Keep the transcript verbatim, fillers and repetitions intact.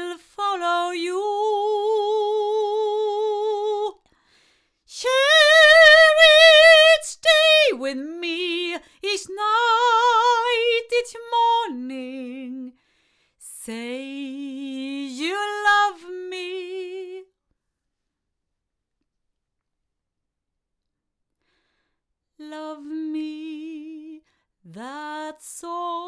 will follow you. Share each day with me, each night, each morning. Say you love me. Love me, that's all.